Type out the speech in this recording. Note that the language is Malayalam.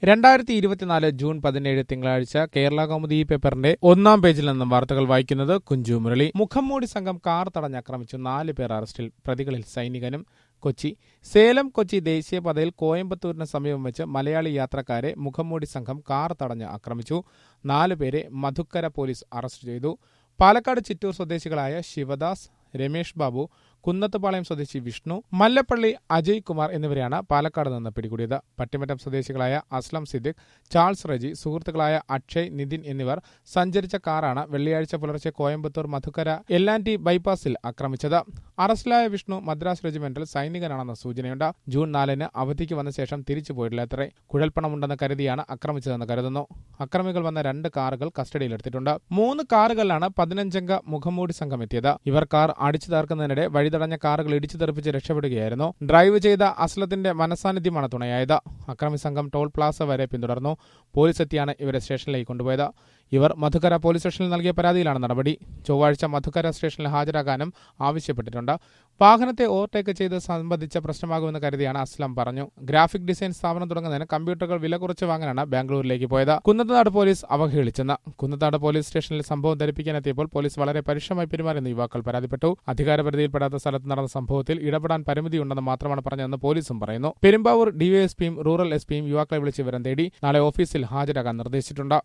2024 ജൂൺ 17 തിങ്കളാഴ്ച കേരള കൗമുദി പേപ്പറിന്റെ ഒന്നാം പേജിൽ നിന്നും വാർത്തകൾ വായിക്കുന്നത് കുഞ്ചു മുരളി. മുഖംമൂടി സംഘം കാർ തടഞ്ഞാക്രമിച്ചു 4 പേർ അറസ്റ്റിൽ. പ്രതികളിൽ സൈനികനും. കൊച്ചി. സേലം കൊച്ചി ദേശീയപാതയിൽ കോയമ്പത്തൂരിന് സമീപം വെച്ച് മലയാളി യാത്രക്കാരെ മുഖംമൂടി സംഘം കാർ തടഞ്ഞ് ആക്രമിച്ചു. 4 പേരെ മധുക്കര പോലീസ് അറസ്റ്റ് ചെയ്തു. പാലക്കാട് ചിറ്റൂർ സ്വദേശികളായ ശിവദാസ്, രമേഷ് ബാബു, കുന്നത്തുപാളയം സ്വദേശി വിഷ്ണു, മല്ലപ്പള്ളി അജയ് കുമാർ എന്നിവരെയാണ് പാലക്കാട് നിന്ന് പിടികൂടിയത്. പട്ടിമറ്റം സ്വദേശികളായ അസ്ലം സിദ്ദിഖ്, ചാൾസ് റെജി, സുഹൃത്തുക്കളായ അക്ഷയ്, നിതിൻ എന്നിവർ സഞ്ചരിച്ച കാറാണ് വെള്ളിയാഴ്ച പുലർച്ചെ കോയമ്പത്തൂർ മധുക്കര എൽ&ടി ബൈപ്പാസിൽ ആക്രമിച്ചത്. അറസ്റ്റിലായ വിഷ്ണു മദ്രാസ് റെജിമെന്റിൽ സൈനികനാണെന്ന സൂചനയുണ്ട്. ജൂൺ 4 അവധിക്ക് വന്ന ശേഷം തിരിച്ചു പോയിട്ടില്ലത്രേ. കുഴൽപ്പണമുണ്ടെന്ന് കരുതിയാണ് ആക്രമിച്ചതെന്ന് കരുതുന്നു. അക്രമികൾ വന്ന 2 കാറുകൾ കസ്റ്റഡിയിലെടുത്തിട്ടുണ്ട്. 3 കാറുകളിലാണ് 15-അംഗ മുഖംമൂടി സംഘം എത്തിയത്. ഇവർ കാർ അടിച്ചു തകർക്കുന്നതിനിടെ വഴിതടഞ്ഞ കാറുകൾ ഇടിച്ചു തെറിപ്പിച്ച് രക്ഷപ്പെടുകയായിരുന്നു. ഡ്രൈവ് ചെയ്ത അസ്ലത്തിന്റെ മനസാന്നിധ്യമാണ് തുണയായത്. അക്രമി സംഘം ടോൾ പ്ലാസ വരെ പിന്തുടർന്നു. പോലീസ് എത്തിയാണ് ഇവരെ സ്റ്റേഷനിലേക്ക് കൊണ്ടുപോയത്. ഇവർ മധുക്കര പോലീസ് സ്റ്റേഷനിൽ നൽകിയ പരാതിയിലാണ് നടപടി. ചൊവ്വാഴ്ച മധുക്കര സ്റ്റേഷനിൽ ഹാജരാകാനും ആവശ്യപ്പെട്ടിട്ടുണ്ട്. വാഹനത്തെ ഓവർടേക്ക് ചെയ്ത് സംബന്ധിച്ച പ്രശ്നമാകുമെന്ന് കരുതിയാണ് അസ്ലം പറഞ്ഞു. ഗ്രാഫിക് ഡിസൈൻ സ്ഥാപനം തുടങ്ങുന്നതിന് കമ്പ്യൂട്ടറുകൾ വില കുറച്ച് വാങ്ങാനാണ് ബാംഗ്ലൂരിലേക്ക് പോയത്. കുന്നത്തനാട് പോലീസ് അവഹേളിച്ചെന്ന്. കുന്നത്തനാട് പോലീസ് സ്റ്റേഷനിൽ സംഭവം ധരിപ്പിക്കാനെത്തിയപ്പോൾ പോലീസ് വളരെ പരുഷമായി പെരുമാറിയെന്ന് യുവാക്കൾ പരാതിപ്പെട്ടു. അധികാരപരിധിയിൽപ്പെടാത്ത സ്ഥലത്ത് നടന്ന സംഭവത്തിൽ ഇടപെടാൻ പരിമിതിയുണ്ടെന്ന് മാത്രമാണ് പറഞ്ഞതെന്ന് പോലീസും പറയുന്നു. പെരുമ്പാവൂർ ഡിവൈഎസ്പിയും റൂറൽ എസ്പിയും യുവാക്കളെ വിളിച്ച് വിവരം തേടി. നാളെ ഓഫീസിൽ ഹാജരാകാൻ നിർദ്ദേശിച്ചിട്ടുണ്ട്.